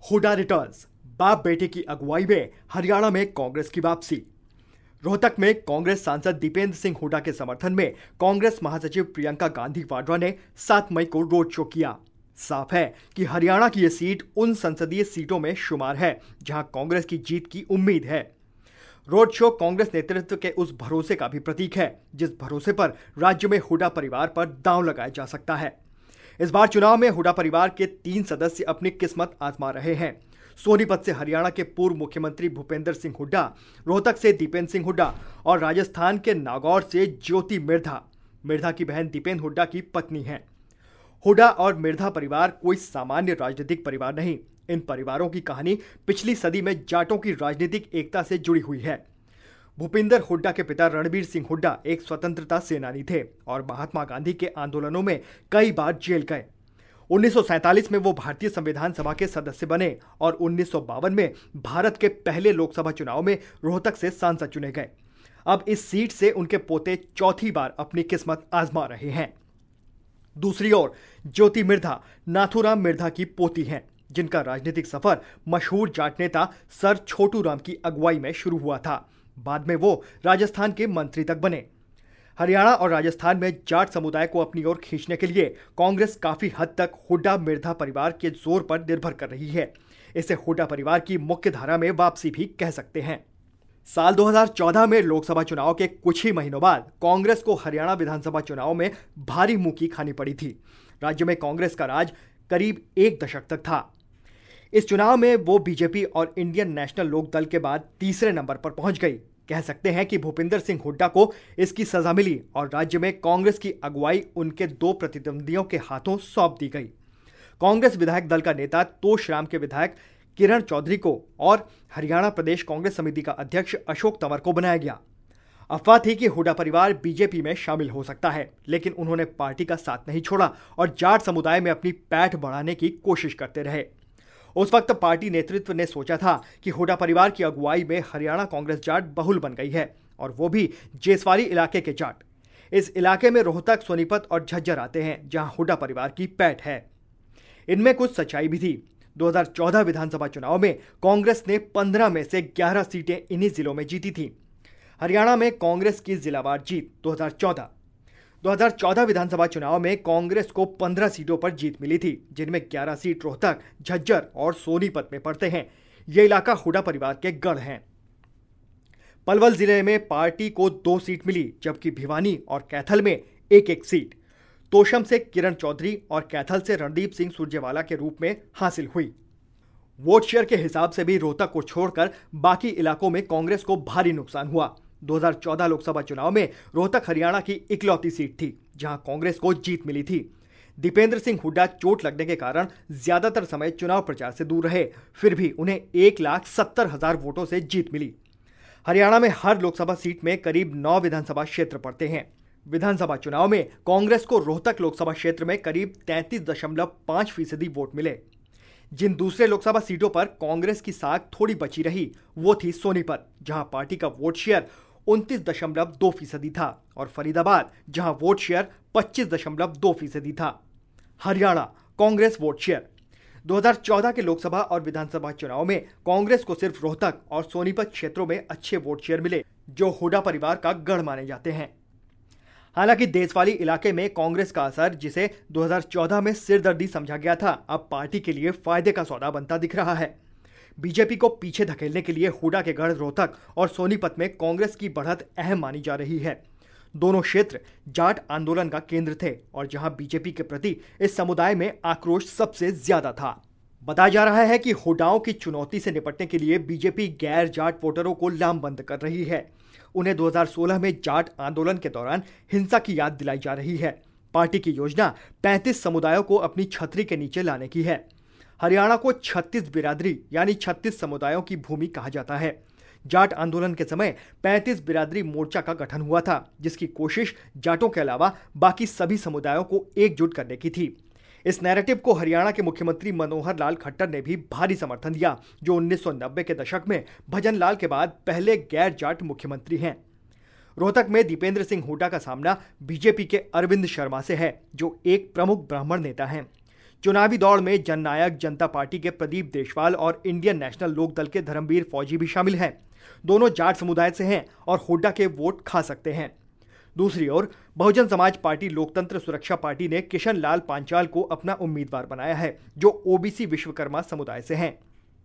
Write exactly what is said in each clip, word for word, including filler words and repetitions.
Hooda returns, बाप बेटे की अगुवाई में हरियाणा में कांग्रेस की वापसी। रोहतक में कांग्रेस सांसद दीपेंद्र सिंह हुड्डा के समर्थन में कांग्रेस महासचिव प्रियंका गांधी वाड्रा ने सात मई को रोड शो किया। साफ है कि हरियाणा की यह सीट उन संसदीय सीटों में शुमार है जहां कांग्रेस की जीत की उम्मीद है। रोड शो कांग्रेस नेतृत्व के उस भरोसे का भी प्रतीक है जिस भरोसे पर राज्य में हुड्डा परिवार पर दांव लगाया जा सकता है। इस बार चुनाव में हुड्डा परिवार के तीन सदस्य अपनी किस्मत आजमा रहे हैं। सोनीपत से हरियाणा के पूर्व मुख्यमंत्री भूपेंद्र सिंह हुड्डा, रोहतक से दीपेंद्र सिंह हुड्डा और राजस्थान के नागौर से ज्योति मिर्धा। मिर्धा की बहन दीपेंद्र हुड्डा की पत्नी है। हुड्डा और मिर्धा परिवार कोई सामान्य राजनीतिक परिवार नहीं। इन परिवारों की कहानी पिछली सदी में जाटों की राजनीतिक एकता से जुड़ी हुई है। भूपिंदर हुड्डा के पिता रणबीर सिंह हुड्डा एक स्वतंत्रता सेनानी थे और महात्मा गांधी के आंदोलनों में कई बार जेल गए। उन्नीस सौ सैंतालीस में वो भारतीय संविधान सभा के सदस्य बने और उन्नीस सौ बावन में भारत के पहले लोकसभा चुनाव में रोहतक से सांसद चुने गए। अब इस सीट से उनके पोते चौथी बार अपनी किस्मत आजमा रहे हैं। दूसरी ओर ज्योति मिर्धा नाथूराम मिर्धा की पोती हैं, जिनका राजनीतिक सफर मशहूर जाट नेता सर छोटू राम की अगुवाई में शुरू हुआ था। बाद में वो राजस्थान के मंत्री तक बने। हरियाणा और राजस्थान में जाट समुदाय को अपनी ओर खींचने के लिए कांग्रेस काफी हद तक हुड्डा मिर्धा परिवार के जोर पर निर्भर कर रही है। इसे हुड्डा परिवार की मुख्य धारा में वापसी भी कह सकते हैं। साल दो हज़ार चौदह में लोकसभा चुनाव के कुछ ही महीनों बाद कांग्रेस को हरियाणा विधानसभा चुनाव में भारी मुंह की खानी पड़ी थी। राज्य में कांग्रेस का राज करीब एक दशक तक था। इस चुनाव में वो बीजेपी और इंडियन नेशनल लोक दल के बाद तीसरे नंबर पर पहुंच गई। कह सकते हैं कि भूपिंदर सिंह हुड्डा को इसकी सजा मिली और राज्य में कांग्रेस की अगुवाई उनके दो प्रतिद्वंदियों के हाथों सौंप दी गई। कांग्रेस विधायक दल का नेता तोशराम के विधायक किरण चौधरी को और हरियाणा प्रदेश कांग्रेस समिति का अध्यक्ष अशोक तंवर को बनाया गया। अफवाह थी कि हुड्डा परिवार बीजेपी में शामिल हो सकता है, लेकिन उन्होंने पार्टी का साथ नहीं छोड़ा और जाट समुदाय में अपनी पैठ बढ़ाने की कोशिश करते रहे। उस वक्त पार्टी नेतृत्व ने सोचा था कि हुड्डा परिवार की अगुवाई में हरियाणा कांग्रेस जाट बहुल बन गई है और वो भी जेसवारी इलाके के जाट। इस इलाके में रोहतक, सोनीपत और झज्जर आते हैं जहां हुड्डा परिवार की पैठ है। इनमें कुछ सच्चाई भी थी। दो हज़ार चौदह विधानसभा चुनाव में कांग्रेस ने पंद्रह में से ग्यारह सीटें इन्हीं जिलों में जीती थी। हरियाणा में कांग्रेस की जिलावार जीत दो हज़ार चौदह दो हज़ार चौदह विधानसभा चुनाव में कांग्रेस को पंद्रह सीटों पर जीत मिली थी, जिनमें ग्यारह सीट रोहतक, झज्जर और सोनीपत में पड़ते हैं। यह इलाका हुड्डा परिवार के गढ़ हैं। पलवल जिले में पार्टी को दो सीट मिली, जबकि भिवानी और कैथल में एक एक सीट तोशम से किरण चौधरी और कैथल से रणदीप सिंह सुरजेवाला के रूप में हासिल हुई। वोट शेयर के हिसाब से भी रोहतक को छोड़कर बाकी इलाकों में कांग्रेस को भारी नुकसान हुआ। दो हज़ार चौदह लोकसभा चुनाव में रोहतक हरियाणा की इकलौती सीट थी जहां कांग्रेस को जीत मिली थी। दीपेंद्र सिंह हुड्डा चोट लगने के कारण ज्यादातर समय चुनाव प्रचार से दूर रहे, फिर भी उन्हें एक लाख सत्तर हजार वोटों से जीत मिली। हरियाणा में हर लोकसभा सीट में करीब नौ विधानसभा क्षेत्र पड़ते हैं। विधानसभा चुनाव में कांग्रेस को रोहतक लोकसभा क्षेत्र में करीब तैंतीस दशमलव पांच फीसदी वोट मिले। जिन दूसरे लोकसभा सीटों पर कांग्रेस की साख थोड़ी बची रही वो थी सोनीपत, जहां पार्टी का वोट शेयर उनतीस दशमलव दो फीसदी था, और फरीदाबाद, जहां वोट शेयर पच्चीस दशमलव दो फीसदी था। हरियाणा कांग्रेस वोट शेयर दो हज़ार चौदह के लोकसभा और विधानसभा चुनाव में कांग्रेस को सिर्फ रोहतक और सोनीपत क्षेत्रों में अच्छे वोट शेयर मिले, जो हुड्डा परिवार का गढ़ माने जाते हैं। हालांकि देशवाली इलाके में कांग्रेस का असर, जिसे दो हज़ार चौदह में सिरदर्दी समझा गया था, अब पार्टी के लिए फायदे का सौदा बनता दिख रहा है। बीजेपी को पीछे धकेलने के लिए हुड्डा के गढ़ रोहतक और सोनीपत में कांग्रेस की बढ़त अहम मानी जा रही है। दोनों क्षेत्र जाट आंदोलन का केंद्र थे और जहां बीजेपी के प्रति इस समुदाय में आक्रोश सबसे ज्यादा था। बताया जा रहा है कि हुड्डाओं की चुनौती से निपटने के लिए बीजेपी गैर जाट वोटरों को लामबंद कर रही है। उन्हें दो हज़ार सोलह में जाट आंदोलन के दौरान हिंसा की याद दिलाई जा रही है। पार्टी की योजना पैंतीस समुदायों को अपनी छतरी के नीचे लाने की है। हरियाणा को छत्तीस बिरादरी यानी छत्तीस समुदायों की भूमि कहा जाता है। जाट आंदोलन के समय पैंतीस बिरादरी मोर्चा का गठन हुआ था, जिसकी कोशिश जाटों के अलावा बाकी सभी समुदायों को एकजुट करने की थी। इस नैरेटिव को हरियाणा के मुख्यमंत्री मनोहर लाल खट्टर ने भी भारी समर्थन दिया, जो उन्नीस सौ नब्बे के दशक में भजन लाल के बाद पहले गैर जाट मुख्यमंत्री हैं। रोहतक में दीपेंद्र सिंह हुड्डा का सामना बीजेपी के अरविंद शर्मा से है, जो एक प्रमुख ब्राह्मण नेता हैं। चुनावी दौड़ में जननायक जनता पार्टी के प्रदीप देशवाल और इंडियन नेशनल लोक दल के धर्मवीर फौजी भी शामिल हैं। दोनों जाट समुदाय से हैं और हुड्डा के वोट खा सकते हैं। दूसरी ओर बहुजन समाज पार्टी लोकतंत्र सुरक्षा पार्टी ने किशन लाल पांचाल को अपना उम्मीदवार बनाया है, जो ओबीसी विश्वकर्मा समुदाय से हैं।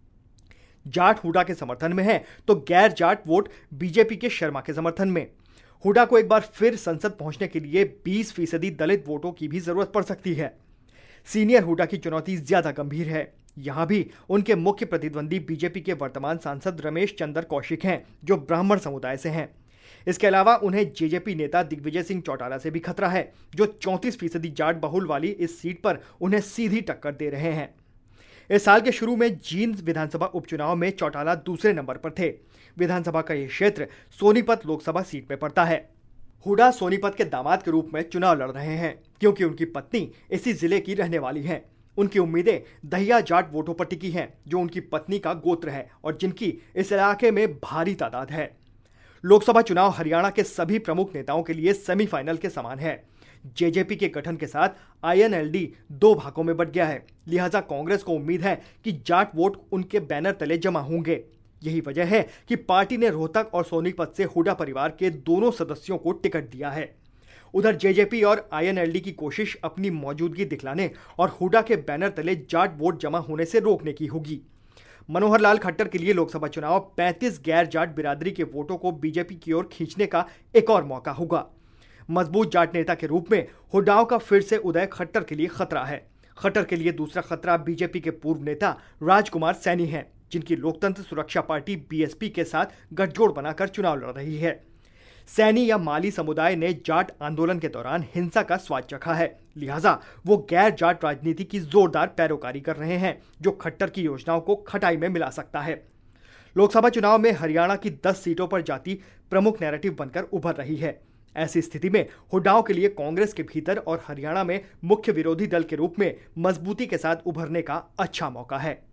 जाट हुड्डा के समर्थन में है तो गैर जाट वोट बीजेपी के शर्मा के समर्थन में। हुड्डा को एक बार फिर संसद पहुंचने के लिए बीस फीसदी दलित वोटों की भी जरूरत पड़ सकती है। सीनियर हुड्डा की चुनौती ज्यादा गंभीर है। यहां भी उनके मुख्य प्रतिद्वंदी बीजेपी के वर्तमान सांसद रमेश चंद्र कौशिक हैं, जो ब्राह्मण समुदाय से हैं। इसके अलावा उन्हें जेजेपी नेता दिग्विजय सिंह चौटाला से भी खतरा है, जो चौंतीस फीसदी जाट बहुल वाली इस सीट पर उन्हें सीधी टक्कर दे रहे हैं। इस साल के शुरू में जींद विधानसभा उपचुनाव में चौटाला दूसरे नंबर पर थे। विधानसभा का यह क्षेत्र सोनीपत लोकसभा सीट में पड़ता है। हुड्डा सोनीपत के दामाद के रूप में चुनाव लड़ रहे हैं, क्योंकि उनकी पत्नी इसी जिले की रहने वाली हैं। उनकी उम्मीदें दहिया जाट वोटों पर टिकी हैं, जो उनकी पत्नी का गोत्र है और जिनकी इस इलाके में भारी तादाद है। लोकसभा चुनाव हरियाणा के सभी प्रमुख नेताओं के लिए सेमीफाइनल के समान है। जेजेपी के गठन के साथ आईएनएलडी दो भागों में बट गया है, लिहाजा कांग्रेस को उम्मीद है कि जाट वोट उनके बैनर तले जमा होंगे। यही वजह है कि पार्टी ने रोहतक और सोनीपत से हुड्डा परिवार के दोनों सदस्यों को टिकट दिया है। उधर जेजेपी और आईएनएलडी की कोशिश अपनी मौजूदगी दिखलाने और हुड्डा के बैनर तले जाट वोट जमा होने से रोकने की होगी। मनोहर लाल खट्टर के लिए लोकसभा चुनाव पैंतीस गैर जाट बिरादरी के वोटों को बीजेपी की ओर खींचने का एक और मौका होगा। मजबूत जाट नेता के रूप में हुड्डाओं का फिर से उदय खट्टर के लिए खतरा है। खट्टर के लिए दूसरा खतरा बीजेपी के पूर्व नेता राजकुमार सैनी हैं, जिनकी लोकतंत्र सुरक्षा पार्टी बीएसपी के साथ गठजोड़ बनाकर चुनाव लड़ रही है। सैनी या माली समुदाय ने जाट आंदोलन के दौरान हिंसा का स्वाद चखा है, लिहाजा वो गैर जाट राजनीति की जोरदार पैरोकारी कर रहे हैं, जो खट्टर की योजनाओं को खटाई में मिला सकता है। लोकसभा चुनाव में हरियाणा की दस सीटों पर जाति प्रमुख नैरेटिव बनकर उभर रही है। ऐसी स्थिति में हुड्डाओं के लिए कांग्रेस के भीतर और हरियाणा में मुख्य विरोधी दल के रूप में मजबूती के साथ उभरने का अच्छा मौका है।